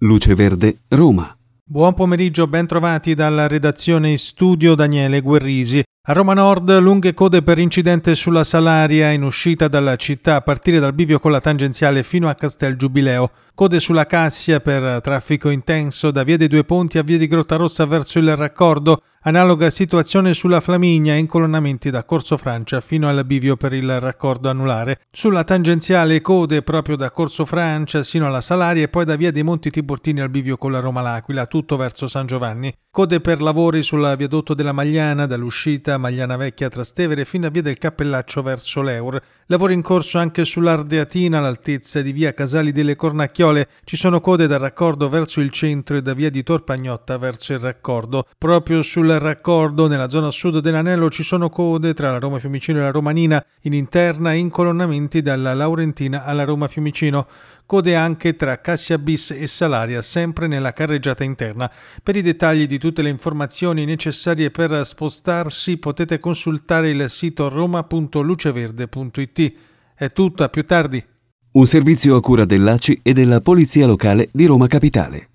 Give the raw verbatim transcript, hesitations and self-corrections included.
Luce Verde, Roma. Buon pomeriggio, ben trovati dalla redazione in studio Daniele Guerrisi. A Roma Nord, lunghe code per incidente sulla Salaria in uscita dalla città a partire dal bivio con la tangenziale fino a Castel Giubileo. Code sulla Cassia per traffico intenso da via dei Due Ponti a via di Grottarossa verso il raccordo. Analoga situazione sulla Flaminia, incolonnamenti da Corso Francia fino al bivio per il raccordo anulare. Sulla tangenziale code proprio da Corso Francia sino alla Salaria e poi da via dei Monti Tiburtini al bivio con la Roma L'Aquila, tutto verso San Giovanni. Code per lavori sul viadotto della Magliana, dall'uscita Magliana Vecchia Trastevere fino a via del Cappellaccio verso l'Eur. Lavori in corso anche sull'Ardeatina all'altezza di via Casali delle Cornacchiole. Ci sono code dal raccordo verso il centro e da via di Torpagnotta verso il raccordo. Proprio sul raccordo nella zona sud dell'anello ci sono code tra la Roma Fiumicino e la Romanina in interna e incolonnamenti dalla Laurentina alla Roma Fiumicino. Code anche tra Cassia Bis e Salaria, sempre nella carreggiata interna. Per i dettagli di tutte le informazioni necessarie per spostarsi potete consultare il sito roma punto luceverde punto it. È tutto, a più tardi. Un servizio a cura dell'A C I e della Polizia Locale di Roma Capitale.